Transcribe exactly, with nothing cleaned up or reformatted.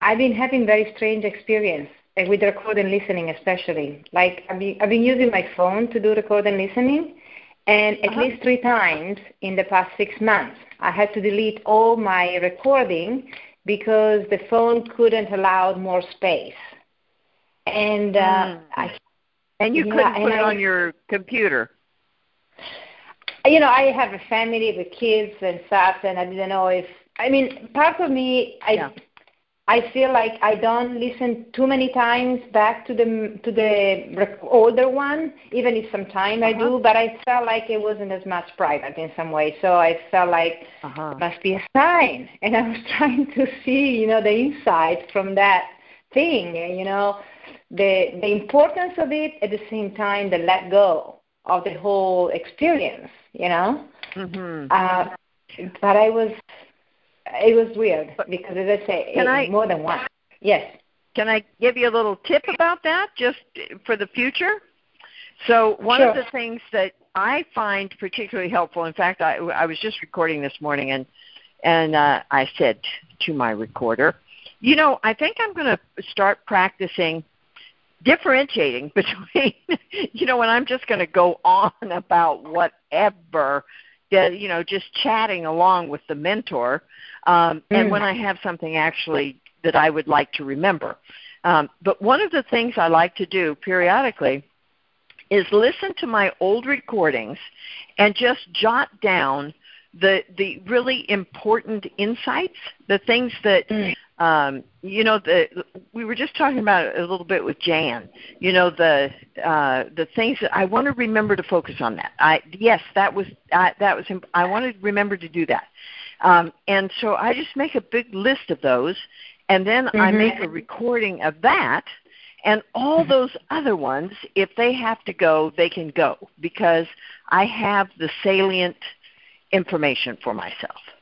I've been having very strange experience uh, with record and listening, especially. Like I've been, I've been using my phone to do record and listening, and at Uh-huh. least three times in the past six months, I had to delete all my recording because the phone couldn't allow more space. And uh, Mm. I, And you yeah, couldn't and put it I, on your computer. you know, I have a family with kids and stuff, and I didn't know if. I mean, part of me, I. Yeah. I feel like I don't listen too many times back to the to the rec- older one, even if sometime Uh-huh. I do. But I felt like it wasn't as much private in some way, so I felt like Uh-huh. it must be a sign. And I was trying to see, you know, the insight from that thing, you know, the the importance of it at the same time, the let go of the whole experience, you know. Mhm. Uh, but I was. It was weird But because, as I say, can it, I more than once. Yes. can I give you a little tip about that just for the future? So one Sure. of the things that I find particularly helpful, in fact, I, I was just recording this morning, and and uh, I said to my recorder, you know, I think I'm going to start practicing differentiating between, you know, when I'm just going to go on about whatever, that, you know, just chatting along with the mentor, um, and Mm. when I have something actually that I would like to remember. Um, but one of the things I like to do periodically is listen to my old recordings and just jot down the the really important insights, the things that Mm. um, you know, the we were just talking about it a little bit with Jan. You know, the uh, the things that I want to remember to focus on that. I yes, that was I, that was I wanted to remember to do that, um, and so I just make a big list of those, and then Mm-hmm. I make a recording of that. And all those other ones, if they have to go, they can go because I have the salient information for myself.